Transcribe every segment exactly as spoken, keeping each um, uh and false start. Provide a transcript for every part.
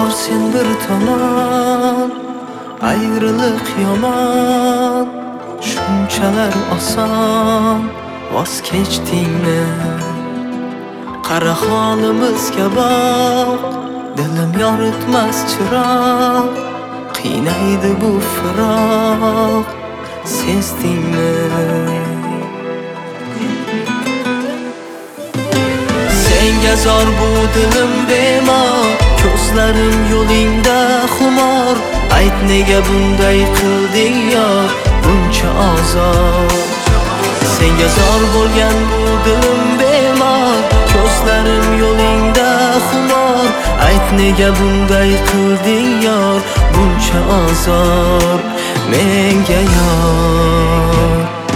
bor sen bir tomon, ayrılık yomon. Shunchalar oson voz kechdingmi? Qara holimizga boq, dilim yoritmas chiroq. Qiynaydi bu firoq, sezdingmi? Senga zor bu dilim bemor, ko'zlarim yo'lingda xumor. Ayt nega bunday qilding yor, buncha ozor. Senga zor bo'lgan bu dilim bemor, ko'zlarim yo'lingda xumor. Ayt nega bunday qilding yor, buncha ozor menga yor.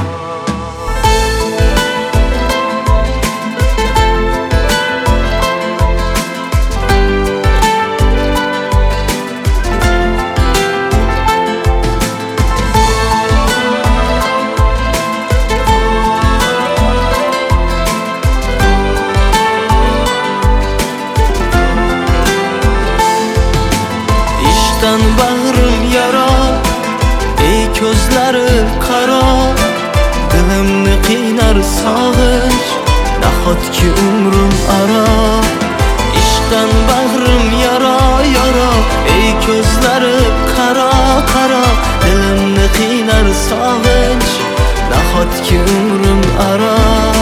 Bag'rim yara, ey ko'zlari qaro. Dilimni qiynar sog'inch, nahotki umrim aro. Ishqdan bag'rim yara, yara, ey ko'zlari qaro, qaro. Dilimni qiynar sog'inch, nahotki umrim aro.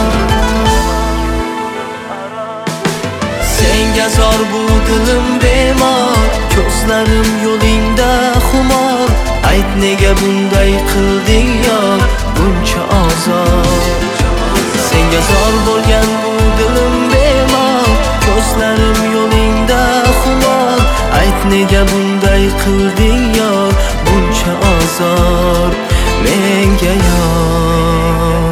Senga zor bu dilim bemor, ko'zlarim yo'lingda xumor. Ayt nega bunday qilding yor, buncha ozor. Senga zor bo'lgan bu dilim bemor, ko'zlarim yo'lingda xumor. Ayt nega bunday qilding yor, buncha ozor menga yor.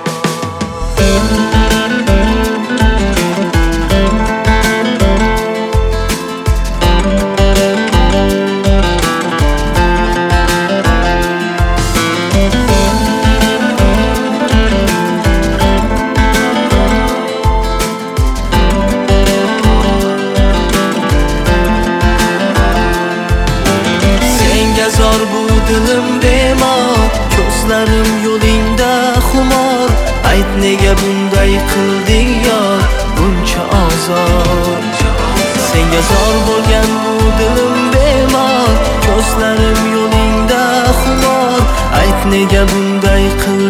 Zor bu dilim bemor, ko'zlarim yo'lingda xumor. Ayt nega bunday qilding yor, buncha ozor. Senga zor bo'lgan bu dilim bemor, ko'zlarim yo'lingda xumor. Ayt nega bunday qilding